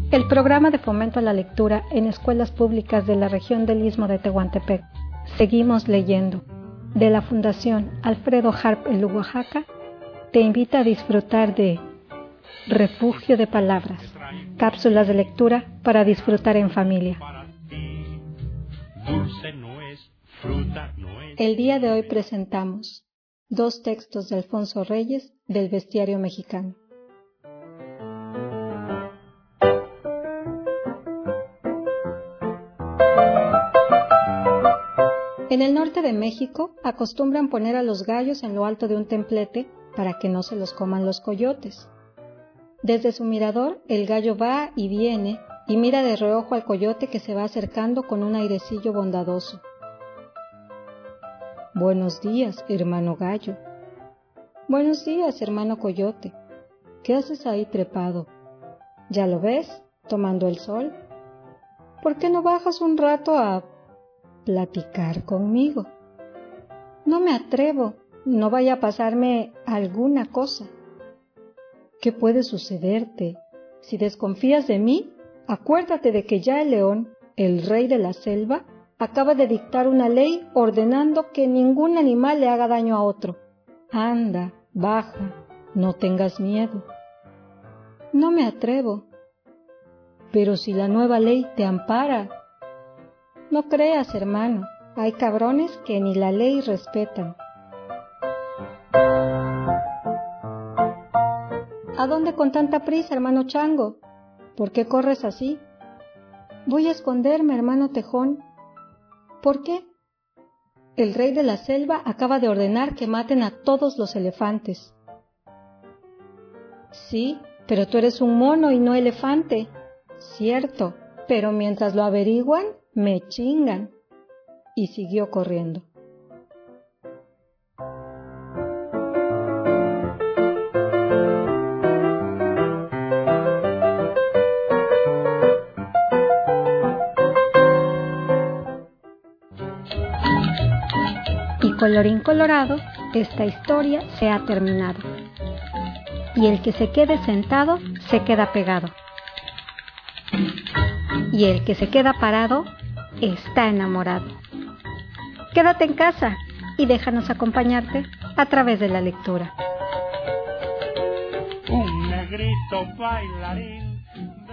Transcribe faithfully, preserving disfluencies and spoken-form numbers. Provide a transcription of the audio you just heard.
el programa de fomento a la lectura en escuelas públicas de la región del Istmo de Tehuantepec, Seguimos Leyendo, de la Fundación Alfredo Harp en Oaxaca, te invita a disfrutar de Refugio de Palabras, cápsulas de lectura para disfrutar en familia. El día de hoy presentamos dos textos de Alfonso Reyes del Bestiario Mexicano. En el norte de México acostumbran poner a los gallos en lo alto de un templete para que no se los coman los coyotes. Desde su mirador, el gallo va y viene y mira de reojo al coyote que se va acercando con un airecillo bondadoso. Buenos días, hermano gallo. Buenos días, hermano coyote. ¿Qué haces ahí trepado? ¿Ya lo ves, tomando el sol? ¿Por qué no bajas un rato a platicar conmigo? No me atrevo, no vaya a pasarme alguna cosa. ¿Qué puede sucederte? Si desconfías de mí, acuérdate de que ya el león, el rey de la selva, acaba de dictar una ley ordenando que ningún animal le haga daño a otro. Anda, baja, no tengas miedo. No me atrevo. Pero si la nueva ley te ampara. No creas, hermano, hay cabrones que ni la ley respetan. ¿A dónde con tanta prisa, hermano chango? ¿Por qué corres así? Voy a esconderme, hermano tejón. ¿Por qué? El rey de la selva acaba de ordenar que maten a todos los elefantes. Sí, pero tú eres un mono y no elefante. Cierto, pero mientras lo averiguan, me chingan. Y siguió corriendo. Y colorín colorado, esta historia se ha terminado. Y el que se quede sentado, se queda pegado. Y el que se queda parado, está enamorado. Quédate en casa y déjanos acompañarte a través de la lectura. Un negrito bailarín